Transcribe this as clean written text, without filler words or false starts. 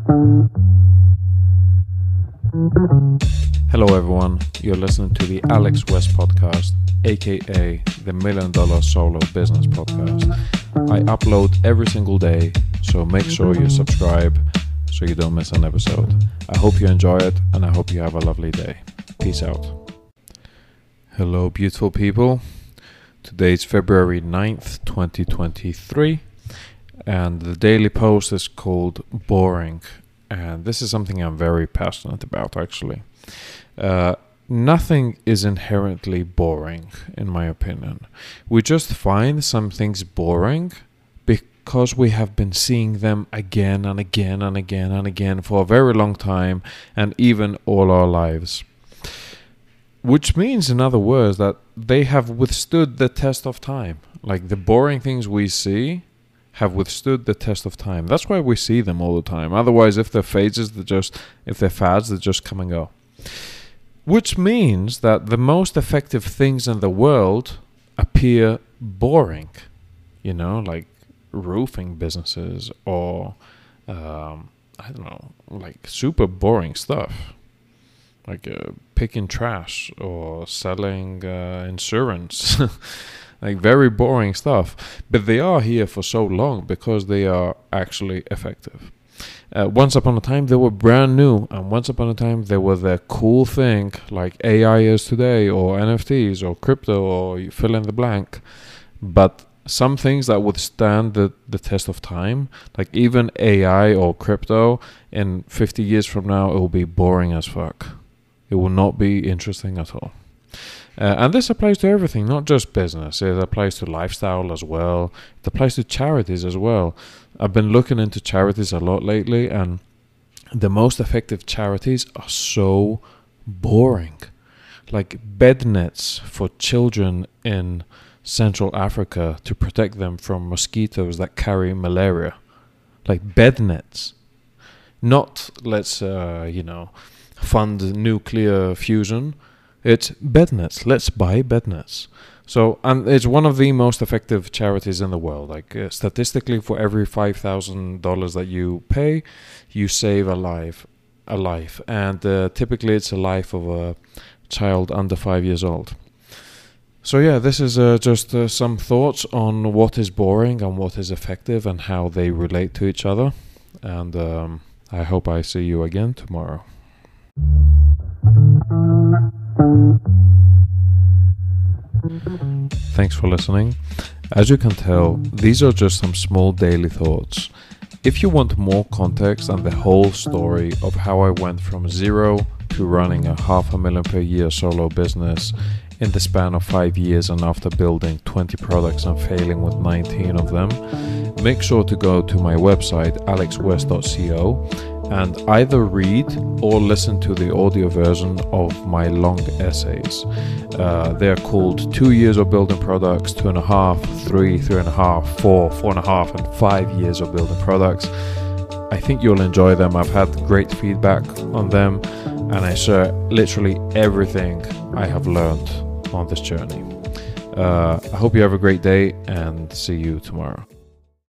Hello everyone, you're listening to the Alex West podcast, aka the $1 Million Solo Business Podcast. I upload every single day, so make sure you subscribe so you don't miss an episode. I hope you enjoy it and I hope you have a lovely day. Peace out. Hello beautiful people. Today is February 9th, 2023, and the daily post is called Boring. And this is something I'm very passionate about, actually. Nothing is inherently boring, in my opinion. We just find some things boring because we have been seeing them again and again and again and again for a very long time, and even all our lives. Which means, in other words, that they have withstood the test of time. Like the boring things we see have withstood the test of time. That's why we see them all the time. Otherwise, if they're fads, they just come and go. Which means that the most effective things in the world appear boring. You know, like roofing businesses or, like super boring stuff. Like picking trash or selling insurance. Like very boring stuff, but they are here for so long because they are actually effective. Once upon a time they were brand new, and once upon a time they were the cool thing like AI is today, or NFTs, or crypto, or you fill in the blank. But some things that withstand the test of time, like even AI or crypto, in 50 years from now, it will be boring as fuck. It will not be interesting at all. And this applies to everything, not just business. It applies to lifestyle as well. It applies to charities as well. I've been looking into charities a lot lately, and the most effective charities are so boring. Like bed nets for children in Central Africa to protect them from mosquitoes that carry malaria. Like bed nets. Not let's, fund nuclear fusion. It's bed nets. Let's buy bed nets. So, and it's one of the most effective charities in the world. Like statistically, for every $5,000 that you pay, you save a life. And typically it's a life of a child under 5 years old. So yeah, this is just some thoughts on what is boring and what is effective and how they relate to each other. And I hope I see you again tomorrow. Thanks for listening. As you can tell, these are just some small daily thoughts. If you want more context and the whole story of how I went from zero to running a $500,000 per year solo business in the span of 5 years, and after building 20 products and failing with 19 of them, make sure to go to my website alexwest.co and either read or listen to the audio version of my long essays. They are called 2 years of building products, 2.5, 3, 3.5, 4, 4.5, and 5 years of building products. I think you'll enjoy them. I've had great feedback on them, and I share literally everything I have learned on this journey. I hope you have a great day, and see you tomorrow.